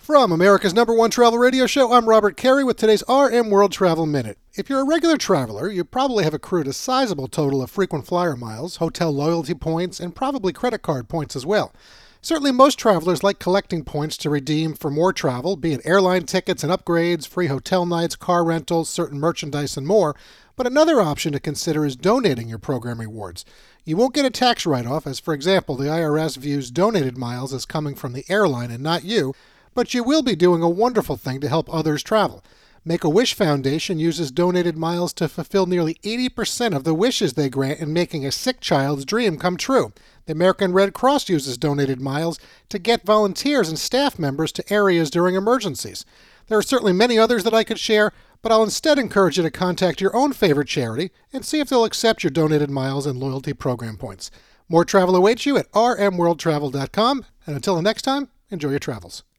From America's #1 travel radio show, I'm Robert Carey with today's RM World Travel Minute. If you're a regular traveler, you probably have accrued a sizable total of frequent flyer miles, hotel loyalty points, and probably credit card points as well. Certainly most travelers like collecting points to redeem for more travel, be it airline tickets and upgrades, free hotel nights, car rentals, certain merchandise, and more. But another option to consider is donating your program rewards. You won't get a tax write-off, as for example, the IRS views donated miles as coming from the airline and not you, but you will be doing a wonderful thing to help others travel. Make-A-Wish Foundation uses donated miles to fulfill nearly 80% of the wishes they grant in making a sick child's dream come true. The American Red Cross uses donated miles to get volunteers and staff members to areas during emergencies. There are certainly many others that I could share, but I'll instead encourage you to contact your own favorite charity and see if they'll accept your donated miles and loyalty program points. More travel awaits you at rmworldtravel.com, and until the next time, enjoy your travels.